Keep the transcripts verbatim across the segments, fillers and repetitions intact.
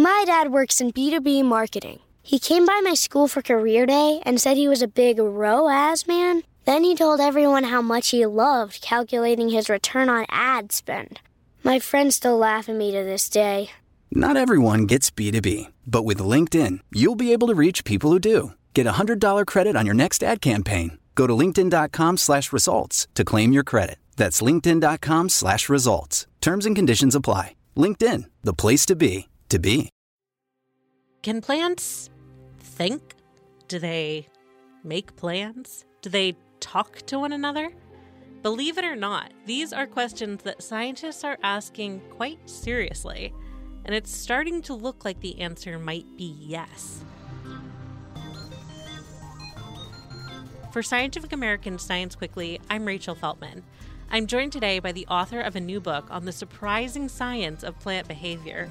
My dad works in B two B marketing. He came by my school for career day and said he was a big R O A S man. Then he told everyone how much he loved calculating his return on ad spend. My friends still laugh at me to this day. Not everyone gets B two B, but with LinkedIn, you'll be able to reach people who do. Get a one hundred dollars credit on your next ad campaign. Go to linkedin.com slash results to claim your credit. That's linkedin.com slash results. Terms and conditions apply. LinkedIn, the place to be, to be. Can plants think? Do they make plans? Do they talk to one another? Believe it or not, these are questions that scientists are asking quite seriously, and it's starting to look like the answer might be yes. For Scientific American's Science Quickly, I'm Rachel Feltman. I'm joined today by the author of a new book on the surprising science of plant behavior.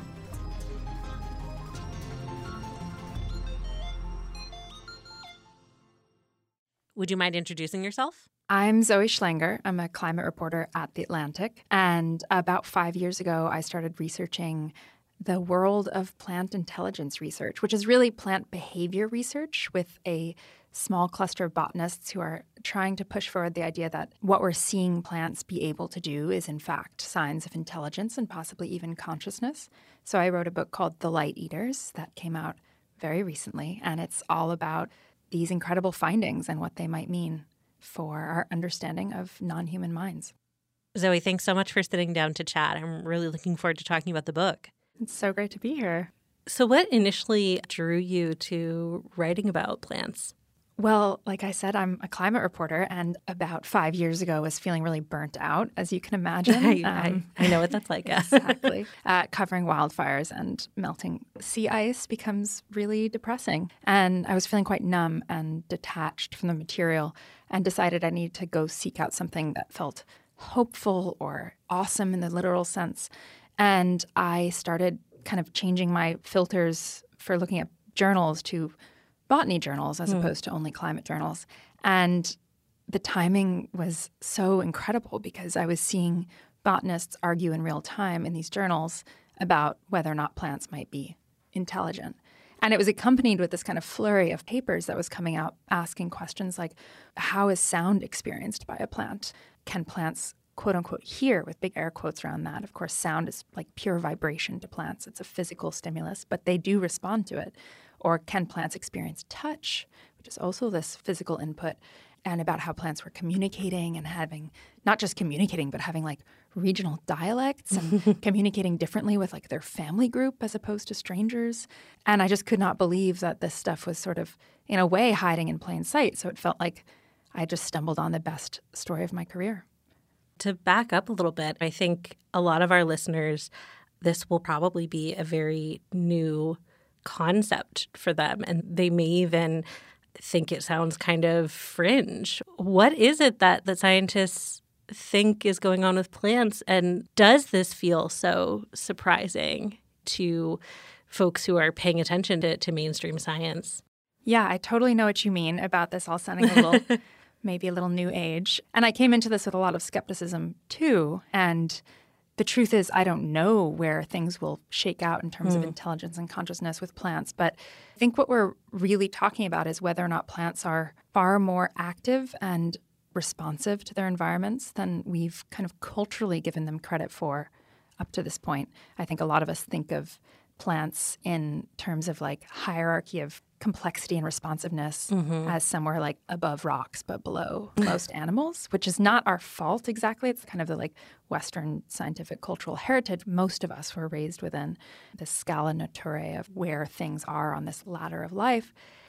Would you mind introducing yourself? I'm Zoe Schlanger. I'm a climate reporter at The Atlantic. And about five years ago, I started researching the world of plant intelligence research, which is really plant behavior research with a small cluster of botanists who are trying to push forward the idea that what we're seeing plants be able to do is, in fact, signs of intelligence and possibly even consciousness. So I wrote a book called The Light Eaters that came out very recently, and it's all about these incredible findings and what they might mean for our understanding of non-human minds. Zoe, thanks so much for sitting down to chat. I'm really looking forward to talking about the book. It's so great to be here. So what initially drew you to writing about plants? Well, like I said, I'm a climate reporter, and about five years ago was feeling really burnt out, as you can imagine. I, um, I, I know what that's like. Exactly. Uh, covering wildfires and melting sea ice becomes really depressing. And I was feeling quite numb and detached from the material and decided I needed to go seek out something that felt hopeful or awesome in the literal sense. And I started kind of changing my filters for looking at journals to botany journals as mm. opposed to only climate journals. And the timing was so incredible because I was seeing botanists argue in real time in these journals about whether or not plants might be intelligent. And it was accompanied with this kind of flurry of papers that was coming out asking questions like, how is sound experienced by a plant? Can plants, quote unquote, hear, with big air quotes around that? Of course, sound is like pure vibration to plants. It's a physical stimulus, but they do respond to it. Or can plants experience touch, which is also this physical input, and about how plants were communicating and having, not just communicating, but having like regional dialects and communicating differently with like their family group as opposed to strangers. And I just could not believe that this stuff was sort of, in a way, hiding in plain sight. So it felt like I just stumbled on the best story of my career. To back up a little bit, I think a lot of our listeners, this will probably be a very new concept for them, and they may even think it sounds kind of fringe. What is it that the scientists think is going on with plants, and does this feel so surprising to folks who are paying attention to, to mainstream science? Yeah, I totally know what you mean about this all sounding a little, maybe a little new age. And I came into this with a lot of skepticism too, and the truth is, I don't know where things will shake out in terms mm. of intelligence and consciousness with plants. But I think what we're really talking about is whether or not plants are far more active and responsive to their environments than we've kind of culturally given them credit for up to this point. I think a lot of us think of plants in terms of like hierarchy of complexity and responsiveness mm-hmm. as somewhere like above rocks but below most animals, which is not our fault exactly. It's kind of the like Western scientific cultural heritage most of us were raised within, the scala naturae of where things are on this ladder of life.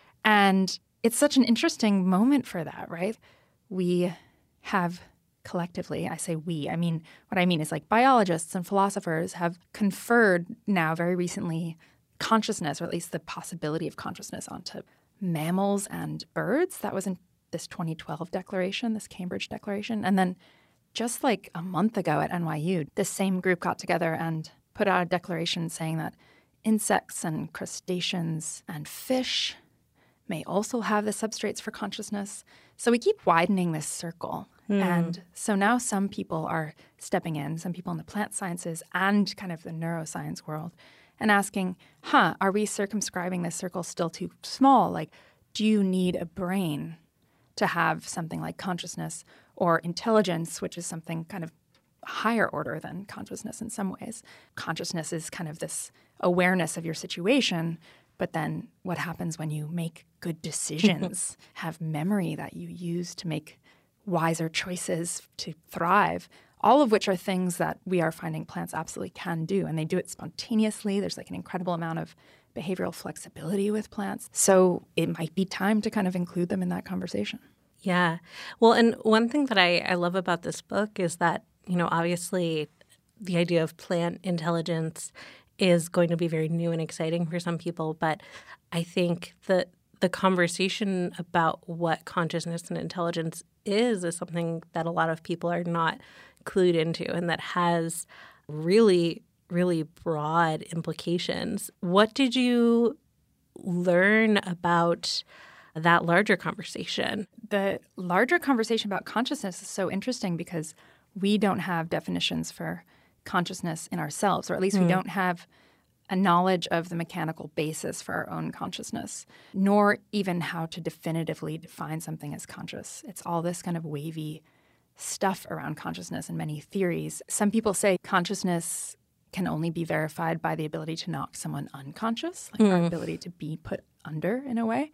And it's such an interesting moment for that, right? We have collectively, I say we, I mean, what I mean is like biologists and philosophers have conferred now very recently consciousness, or at least the possibility of consciousness, onto mammals and birds. That was in this twenty twelve declaration, this Cambridge Declaration. And then just like a month ago at N Y U, this same group got together and put out a declaration saying that insects and crustaceans and fish may also have the substrates for consciousness. So we keep widening this circle. Mm. And so now some people are stepping in, some people in the plant sciences and kind of the neuroscience world, and asking, huh, are we circumscribing this circle still too small? Like, do you need a brain to have something like consciousness or intelligence, which is something kind of higher order than consciousness in some ways? Consciousness is kind of this awareness of your situation, but then what happens when you make good decisions, have memory that you use to make wiser choices to thrive, all of which are things that we are finding plants absolutely can do. And they do it spontaneously. There's like an incredible amount of behavioral flexibility with plants. So it might be time to kind of include them in that conversation. Yeah. Well, and one thing that I, I love about this book is that, you know, obviously the idea of plant intelligence is going to be very new and exciting for some people. But I think that the conversation about what consciousness and intelligence is is something that a lot of people are not clued into and that has really, really broad implications. What did you learn about that larger conversation? The larger conversation about consciousness is so interesting because we don't have definitions for consciousness in ourselves, or at least mm. we don't have a knowledge of the mechanical basis for our own consciousness, nor even how to definitively define something as conscious. It's all this kind of wavy stuff around consciousness and many theories. Some people say consciousness can only be verified by the ability to knock someone unconscious, like mm. our ability to be put under in a way.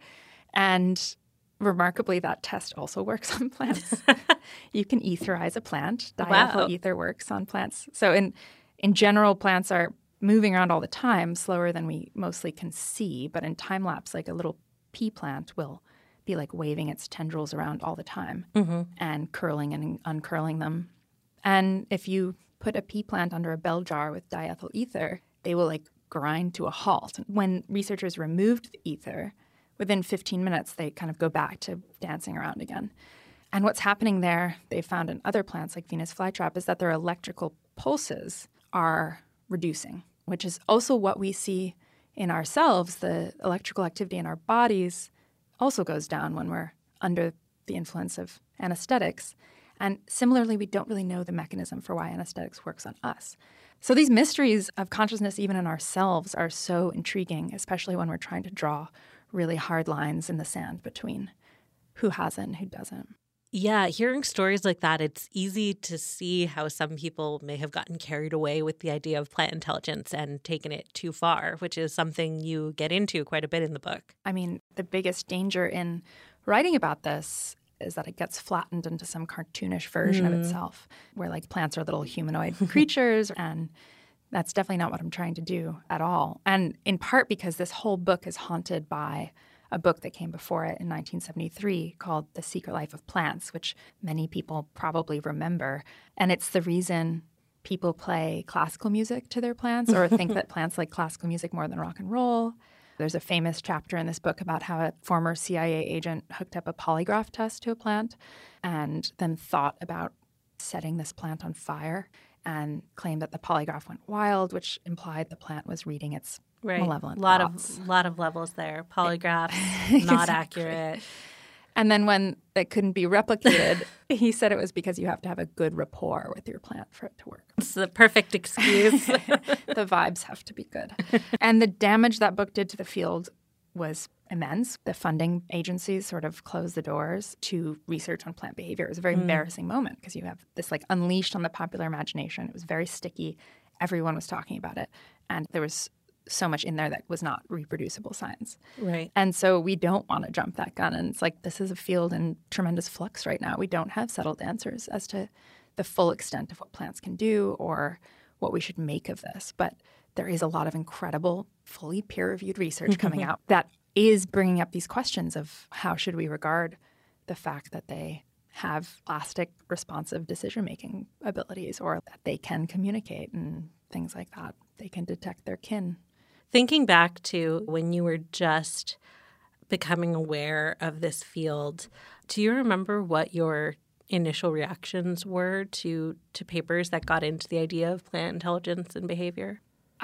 And remarkably, that test also works on plants. You can etherize a plant. Diethyl wow. ether works on plants. So in in general, plants are moving around all the time, slower than we mostly can see. But in time lapse, like a little pea plant will be like waving its tendrils around all the time mm-hmm. and curling and uncurling them. And if you put a pea plant under a bell jar with diethyl ether, they will like grind to a halt. When researchers removed the ether, within fifteen minutes, they kind of go back to dancing around again. And what's happening there, they found in other plants like Venus flytrap, is that their electrical pulses are reducing, which is also what we see in ourselves. The electrical activity in our bodies also goes down when we're under the influence of anesthetics. And similarly, we don't really know the mechanism for why anesthetics works on us. So these mysteries of consciousness, even in ourselves, are so intriguing, especially when we're trying to draw really hard lines in the sand between who has it and who doesn't. Yeah, hearing stories like that, it's easy to see how some people may have gotten carried away with the idea of plant intelligence and taken it too far, which is something you get into quite a bit in the book. I mean, the biggest danger in writing about this is that it gets flattened into some cartoonish version mm. of itself, where like plants are little humanoid creatures, and that's definitely not what I'm trying to do at all. And in part because this whole book is haunted by a book that came before it in nineteen seventy-three called The Secret Life of Plants, which many people probably remember. And it's the reason people play classical music to their plants or think that plants like classical music more than rock and roll. There's a famous chapter in this book about how a former C I A agent hooked up a polygraph test to a plant and then thought about setting this plant on fire and claimed that the polygraph went wild, which implied the plant was reading its right. malevolent lot thoughts. of lot of levels there. Polygraphs, not exactly. accurate. And then when it couldn't be replicated, he said it was because you have to have a good rapport with your plant for it to work. It's the perfect excuse. The vibes have to be good. And the damage that book did to the field was immense. The funding agencies sort of closed the doors to research on plant behavior. It was a very mm. embarrassing moment because you have this like unleashed on the popular imagination. It was very sticky. Everyone was talking about it. And there was so much in there that was not reproducible science. Right. And so we don't want to jump that gun. And it's like this is a field in tremendous flux right now. We don't have settled answers as to the full extent of what plants can do or what we should make of this. But there is a lot of incredible, fully peer-reviewed research coming out that is bringing up these questions of how should we regard the fact that they have plastic responsive decision-making abilities or that they can communicate and things like that. They can detect their kin. Thinking back to when you were just becoming aware of this field, do you remember what your initial reactions were to, to papers that got into the idea of plant intelligence and behavior?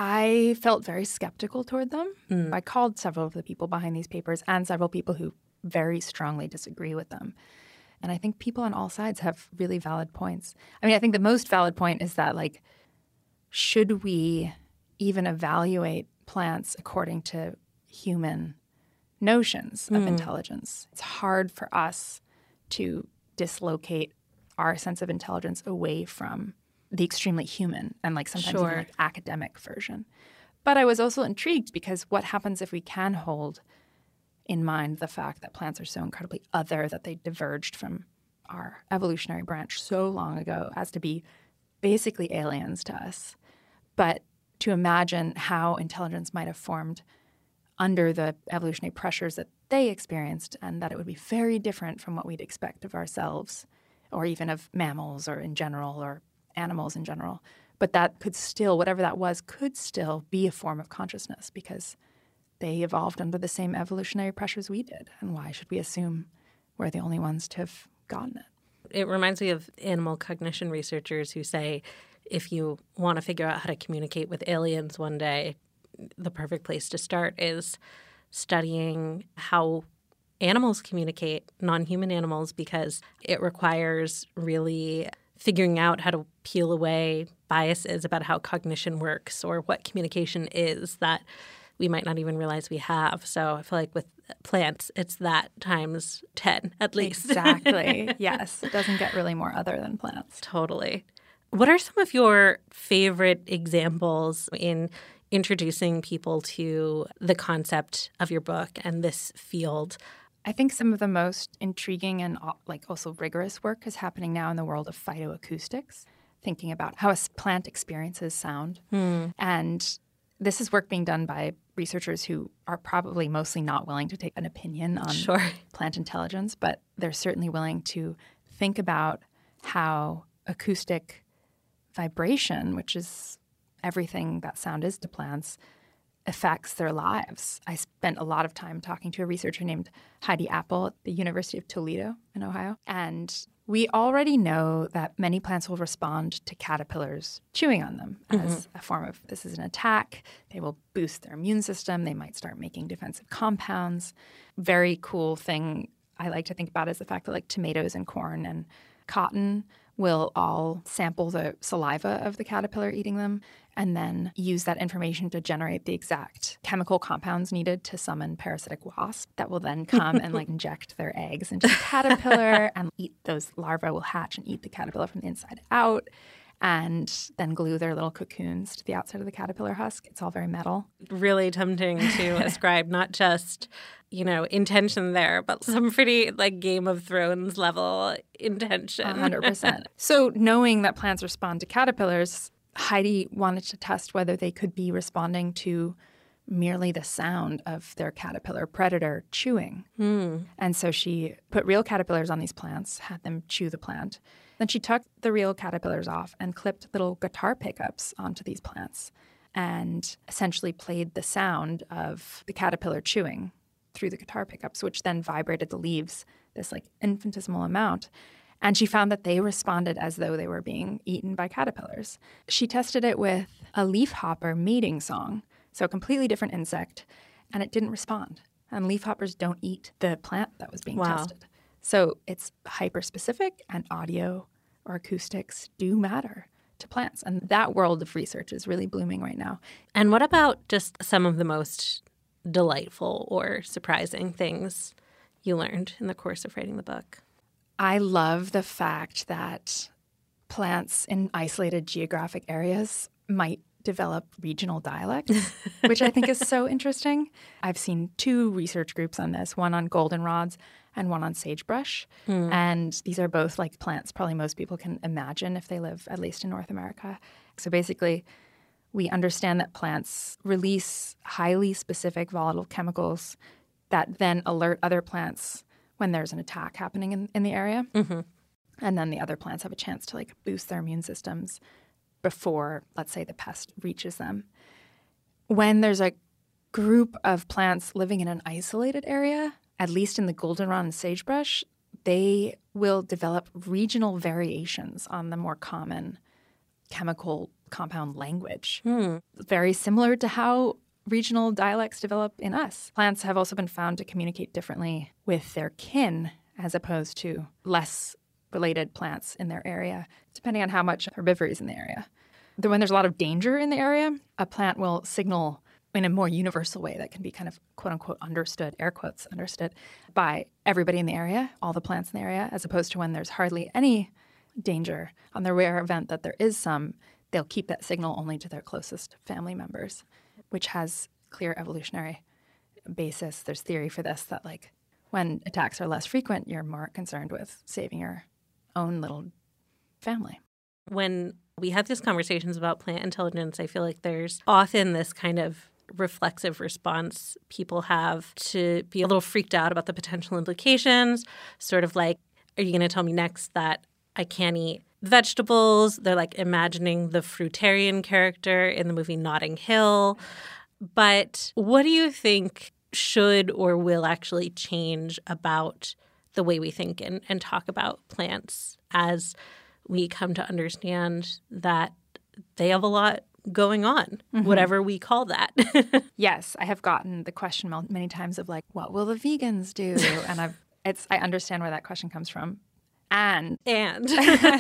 I felt very skeptical toward them. Mm. I called several of the people behind these papers and several people who very strongly disagree with them. And I think people on all sides have really valid points. I mean, I think the most valid point is that, like, should we even evaluate plants according to human notions of mm. intelligence. It's hard for us to dislocate our sense of intelligence away from the extremely human and like sometimes sure. even like academic version. But I was also intrigued because what happens if we can hold in mind the fact that plants are so incredibly other that they diverged from our evolutionary branch so long ago as to be basically aliens to us. But to imagine how intelligence might have formed under the evolutionary pressures that they experienced, and that it would be very different from what we'd expect of ourselves or even of mammals or in general or animals in general. But that could still, whatever that was, could still be a form of consciousness because they evolved under the same evolutionary pressures we did. And why should we assume we're the only ones to have gotten it? It reminds me of animal cognition researchers who say if you want to figure out how to communicate with aliens one day, the perfect place to start is studying how animals communicate, non-human animals, because it requires really figuring out how to peel away biases about how cognition works or what communication is that we might not even realize we have. So I feel like with plants, it's that times ten at least. Exactly. Yes. It doesn't get really more other than plants. Totally. What are some of your favorite examples in introducing people to the concept of your book and this field? I think some of the most intriguing and like also rigorous work is happening now in the world of phytoacoustics, thinking about how a plant experiences sound. Hmm. And this is work being done by researchers who are probably mostly not willing to take an opinion on sure. plant intelligence, but they're certainly willing to think about how acoustic vibration, which is everything that sound is to plants, affects their lives. I spent a lot of time talking to a researcher named Heidi Apple at the University of Toledo in Ohio. And we already know that many plants will respond to caterpillars chewing on them as mm-hmm. a form of, this is an attack. They will boost their immune system. They might start making defensive compounds. Very cool thing I like to think about is the fact that like tomatoes and corn and cotton will all sample the saliva of the caterpillar eating them and then use that information to generate the exact chemical compounds needed to summon parasitic wasps that will then come and like inject their eggs into the caterpillar and eat those larvae will hatch and eat the caterpillar from the inside out and then glue their little cocoons to the outside of the caterpillar husk. It's all very metal. Really tempting to ascribe not just, you know, intention there, but some pretty like Game of Thrones level intention. one hundred percent. So knowing that plants respond to caterpillars, Heidi wanted to test whether they could be responding to merely the sound of their caterpillar predator chewing. Mm. And so she put real caterpillars on these plants, had them chew the plant. Then she took the real caterpillars off and clipped little guitar pickups onto these plants and essentially played the sound of the caterpillar chewing through the guitar pickups, which then vibrated the leaves this like infinitesimal amount. And she found that they responded as though they were being eaten by caterpillars. She tested it with a leafhopper mating song, so a completely different insect, and it didn't respond. And leafhoppers don't eat the plant that was being wow. tested. So it's hyper-specific, and audio or acoustics do matter to plants. And that world of research is really blooming right now. And what about just some of the most delightful or surprising things you learned in the course of writing the book? I love the fact that plants in isolated geographic areas might develop regional dialects, which I think is so interesting. I've seen two research groups on this, one on goldenrods and one on sagebrush. Mm. And these are both like plants probably most people can imagine if they live at least in North America. So basically, we understand that plants release highly specific volatile chemicals that then alert other plants when there's an attack happening in, in the area. Mm-hmm. And then the other plants have a chance to like boost their immune systems before, let's say, the pest reaches them. When there's a group of plants living in an isolated area, at least in the goldenrod and sagebrush, they will develop regional variations on the more common chemical compound language. Hmm. Very similar to how regional dialects develop in us. Plants have also been found to communicate differently with their kin as opposed to less related plants in their area, depending on how much herbivory is in the area. when there's a lot of danger in the area, a plant will signal in a more universal way that can be kind of quote unquote understood, air quotes understood, by everybody in the area, all the plants in the area, as opposed to when there's hardly any danger. On the rare event that there is some, they'll keep that signal only to their closest family members, which has clear evolutionary basis. There's theory for this, that like when attacks are less frequent, you're more concerned with saving your own little family. When we have these conversations about plant intelligence, I feel like there's often this kind of reflexive response people have to be a little freaked out about the potential implications, sort of like, are you going to tell me next that I can't eat vegetables? They're like imagining the fruitarian character in the movie Notting Hill. But what do you think should or will actually change about the way we think and, and talk about plants as we come to understand that they have a lot going on, mm-hmm. whatever we call that? Yes, I have gotten the question many times of like, what will the vegans do? And I've, it's, I understand where that question comes from. And and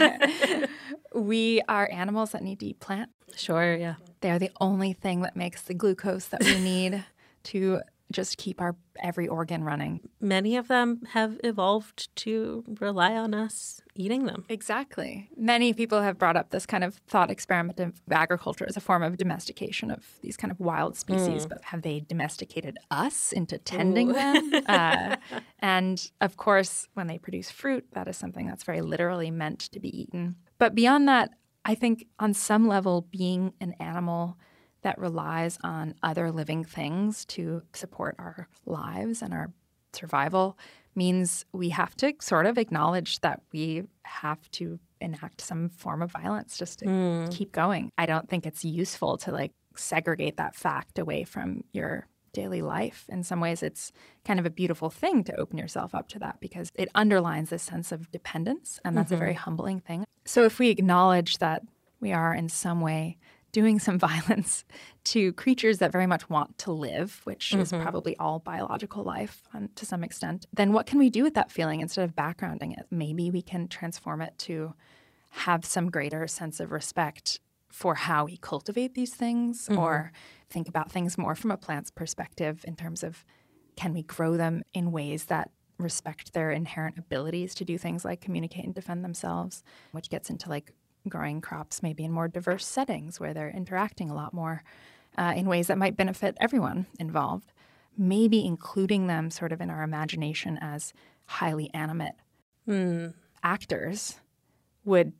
we are animals that need to eat plant. Sure, yeah. They are the only thing that makes the glucose that we need to just keep our every organ running. Many of them have evolved to rely on us eating them. Exactly. Many people have brought up this kind of thought experiment of agriculture as a form of domestication of these kind of wild species, mm. but have they domesticated us into tending Ooh. them? uh, and of course, when they produce fruit, that is something that's very literally meant to be eaten. But beyond that, I think on some level, being an animal that relies on other living things to support our lives and our survival means we have to sort of acknowledge that we have to enact some form of violence just to mm. keep going. I don't think it's useful to like segregate that fact away from your daily life. In some ways, it's kind of a beautiful thing to open yourself up to that because it underlines this sense of dependence, and that's mm-hmm. a very humbling thing. So if we acknowledge that we are in some way doing some violence to creatures that very much want to live, which mm-hmm. is probably all biological life um, to some extent, then what can we do with that feeling instead of backgrounding it? Maybe we can transform it to have some greater sense of respect for how we cultivate these things, mm-hmm. or think about things more from a plant's perspective in terms of can we grow them in ways that respect their inherent abilities to do things like communicate and defend themselves, which gets into like growing crops maybe in more diverse settings where they're interacting a lot more uh, in ways that might benefit everyone involved. Maybe including them sort of in our imagination as highly animate mm. actors would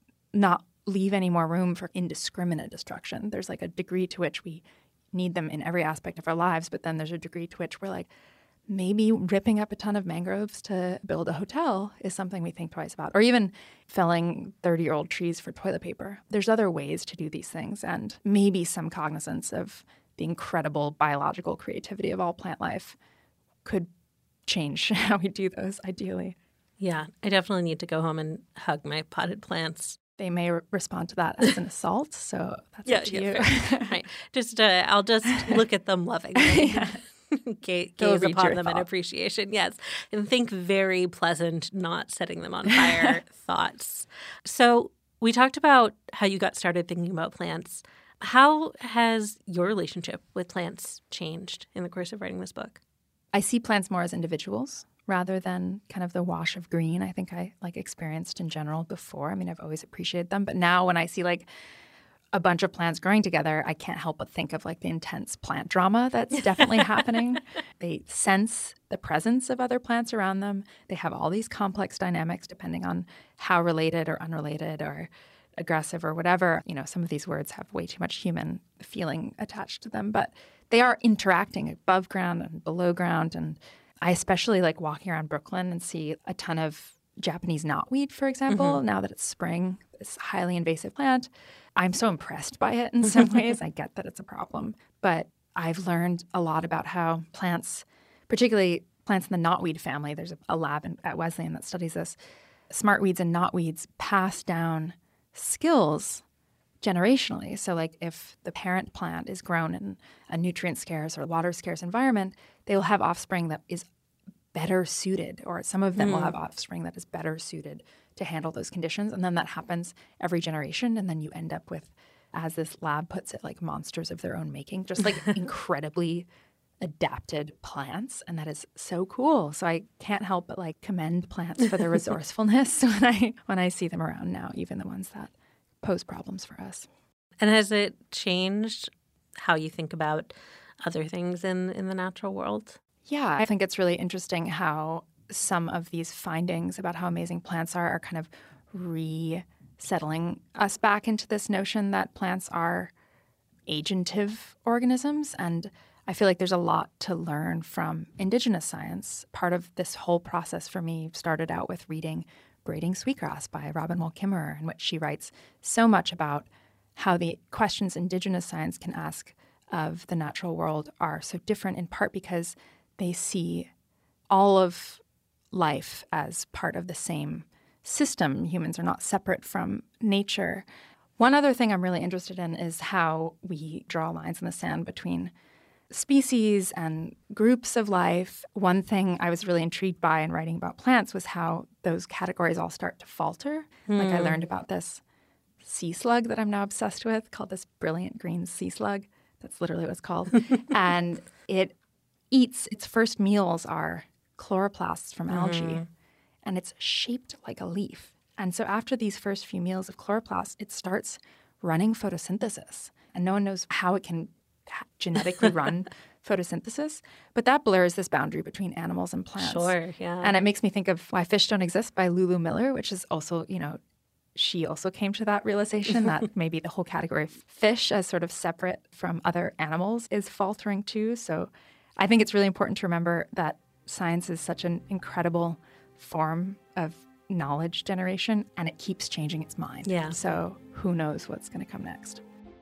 not leave any more room for indiscriminate destruction. There's like a degree to which we need them in every aspect of our lives, but then there's a degree to which we're like, maybe ripping up a ton of mangroves to build a hotel is something we think twice about. Or even felling thirty-year-old trees for toilet paper. There's other ways to do these things, and maybe some cognizance of the incredible biological creativity of all plant life could change how we do those, ideally. Yeah, I definitely need to go home and hug my potted plants. They may re- respond to that as an assault, so that's yeah, up to yeah, you. Right. Just, uh, I'll just look at them lovingly. yeah. Gaze, gaze upon them thought. in appreciation, yes. And think very pleasant, not setting them on fire thoughts. So we talked about how you got started thinking about plants. How has your relationship with plants changed in the course of writing this book? I see plants more as individuals rather than kind of the wash of green I think I like experienced in general before. I mean, I've always appreciated them. But now when I see like a bunch of plants growing together, I can't help but think of like the intense plant drama that's definitely happening. They sense the presence of other plants around them. They have all these complex dynamics depending on how related or unrelated or aggressive or whatever. You know, some of these words have way too much human feeling attached to them, but they are interacting above ground and below ground. And I especially like walking around Brooklyn and see a ton of Japanese knotweed, for example, mm-hmm. now that it's spring, this highly invasive plant. I'm so impressed by it in some ways. I get that it's a problem. But I've learned a lot about how plants, particularly plants in the knotweed family, there's a, a lab in, at Wesleyan that studies this, smartweeds and knotweeds pass down skills generationally. So like if the parent plant is grown in a nutrient scarce or water scarce environment, they will have offspring that is better suited, or some of them mm. will have offspring that is better suited to handle those conditions. And then that happens every generation. And then you end up with as this lab puts it, like monsters of their own making, just like incredibly adapted plants. And that is so cool. So I can't help but like commend plants for their resourcefulness when I when I see them around now, even the ones that pose problems for us. And has it changed how you think about other things in, in the natural world? Yeah, I think it's really interesting how some of these findings about how amazing plants are are kind of resettling us back into this notion that plants are agentive organisms. And I feel like there's a lot to learn from indigenous science. Part of this whole process for me started out with reading Braiding Sweetgrass by Robin Wall Kimmerer, in which she writes so much about how the questions indigenous science can ask of the natural world are so different, in part because they see all of life as part of the same system. Humans are not separate from nature. One other thing I'm really interested in is how we draw lines in the sand between species and groups of life. One thing I was really intrigued by in writing about plants was how those categories all start to falter. Mm. Like I learned about this sea slug that I'm now obsessed with, called this brilliant green sea slug. That's literally what it's called. And it eats, its first meals are chloroplasts from algae, mm-hmm. and it's shaped like a leaf. And so after these first few meals of chloroplast, it starts running photosynthesis. And no one knows how it can genetically run photosynthesis. But that blurs this boundary between animals and plants. Sure, yeah. And it makes me think of Why Fish Don't Exist by Lulu Miller, which is also, you know, she also came to that realization that maybe the whole category of fish as sort of separate from other animals is faltering too. So I think it's really important to remember that science is such an incredible form of knowledge generation, and it keeps changing its mind. Yeah. So who knows what's going to come next?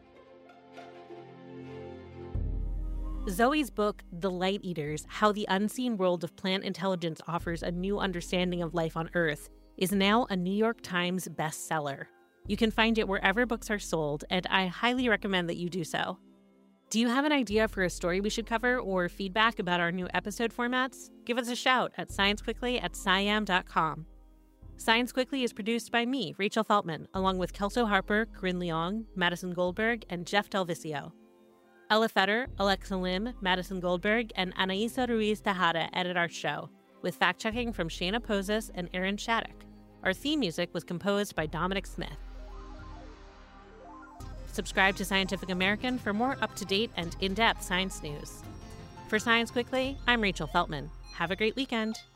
Zoe's book, The Light Eaters, How the Unseen World of Plant Intelligence Offers a New Understanding of Life on Earth, is now a New York Times bestseller. You can find it wherever books are sold, and I highly recommend that you do so. Do you have an idea for a story we should cover or feedback about our new episode formats? Give us a shout at sciencequickly at sciam dot com. Science Quickly is produced by me, Rachel Feltman, along with Kelso Harper, Corinne Leong, Madison Goldberg, and Jeff Delvicio. Ella Fetter, Alexa Lim, Madison Goldberg, and Anaisa Ruiz Tejada edit our show, with fact-checking from Shayna Pozas and Aaron Shattuck. Our theme music was composed by Dominic Smith. Subscribe to Scientific American for more up-to-date and in-depth science news. For Science Quickly, I'm Rachel Feltman. Have a great weekend.